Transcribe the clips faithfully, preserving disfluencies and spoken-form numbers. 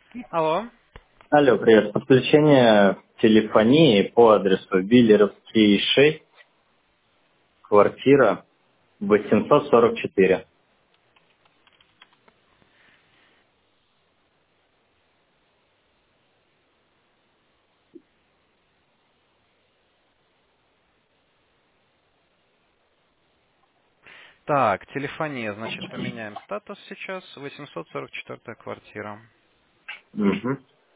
Алло. Алло, привет. Подключение телефонии по адресу Виллеровский шесть, квартира восемьсот сорок четыре. Так, телефония, значит, поменяем статус сейчас. восемьсот сорок четвёртая квартира. Угу.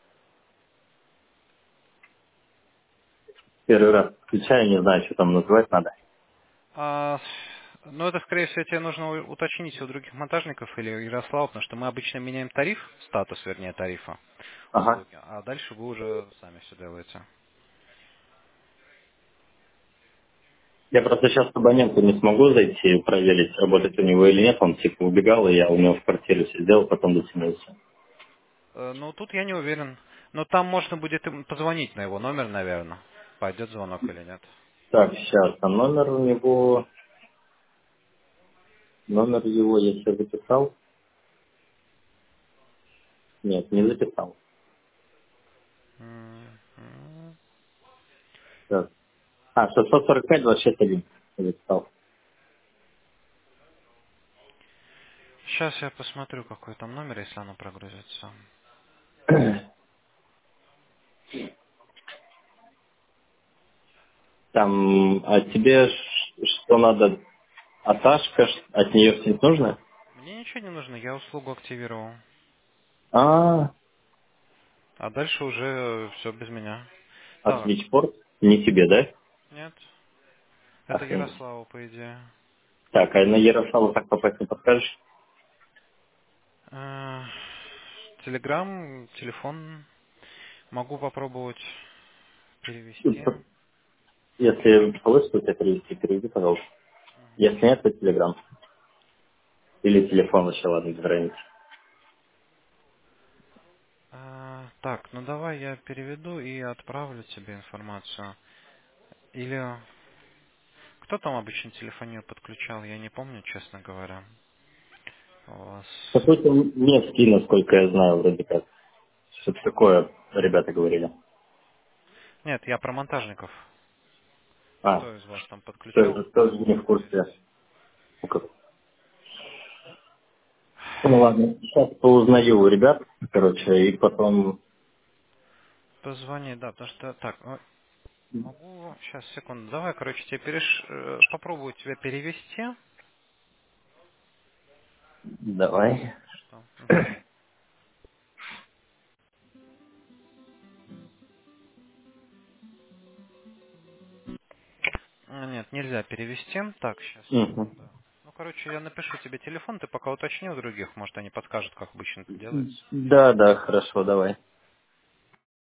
Первый раз подключаю, не знаю, что там называть надо. А, ну, это, скорее всего, тебе нужно у- уточнить у других монтажников или у Ярослава, потому что мы обычно меняем тариф, статус, вернее, тарифа Ага. услуги, а дальше вы уже сами все делаете. Я просто сейчас к абоненту не смогу зайти и проверить, работает у него или нет. Он типа убегал, и я у него в квартире все сделал, потом дотянулся. Э, Ну, тут я не уверен. Но там можно будет им позвонить на его номер, наверное. Пойдет звонок или нет. Так, сейчас, а номер у него, номер его я себе записал? Нет, не записал. М-м. Так. А, шестьсот сорок пять двадцать шесть один записал. Сейчас я посмотрю, какой там номер, если оно прогрузится. Там, а тебе ш- что надо? Аташка, ш- от нее все нужно? Мне ничего не нужно, я услугу активировал. А, А дальше уже все без меня. от Так, Switchport? Не тебе, да? нет. Это Охренеть. Ярославу, по идее. Так, а на Ярославу так попасть не подскажешь? Э, Телеграм, телефон. Могу попробовать перевести. Если получится у тебя перевести, переведи, пожалуйста. Если нет, то Телеграм. Или телефон еще, ладно, без разницы. Э, Так, ну давай я переведу и отправлю тебе информацию. Или кто там обычно телефонию подключал, я не помню, честно говоря. У вас... Какой-то Невский, насколько я знаю, вроде как. Что-то такое ребята говорили. Нет, я про монтажников. А, Кто из вас там подключал? тоже, тоже не в курсе. Проверить. Ну, как- ну ладно, сейчас поузнаю у ребят, короче, и потом... Позвони, да, потому что... Так, э, могу... Сейчас, секунду. Давай, короче, тебе переш... э, попробую тебя перевести. Давай. Что? Мгм. А, Нет, нельзя перевести. Так, сейчас, Мгм. секунду. Ну, короче, я напишу тебе телефон, ты пока уточни у других, может, они подскажут, как обычно это делается. Да, да, хорошо, давай.